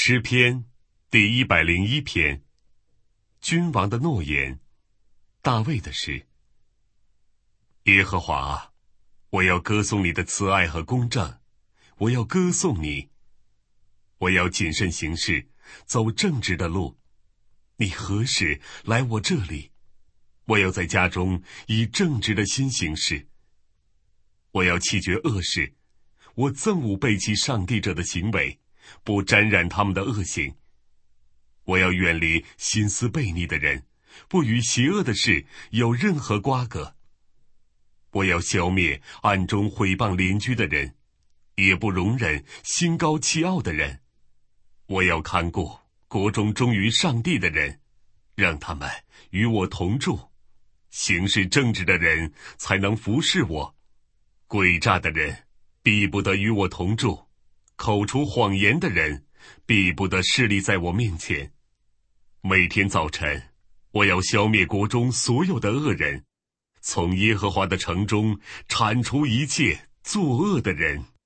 诗篇第101篇，君王的诺言，大卫的诗。耶和华啊，我要歌颂你的慈爱和公正，我要歌颂你。我要谨慎行事，走正直的路。你何时来我这里？我要在家中以正直的心行事。我要弃绝恶事，我憎恶背弃上帝者的行为，不沾染他们的恶行。我要远离心思悖逆的人，不与邪恶的事有任何瓜葛。我要消灭暗中毁谤邻居的人，也不容忍心高气傲的人。我要看顾国中忠于上帝的人，让他们与我同住。行事正直的人才能服侍我，诡诈的人必不得与我同住，口出谎言的人必不得侍立在我面前。每天早晨，我要消灭国中所有的恶人，从耶和华的城中铲除一切作恶的人。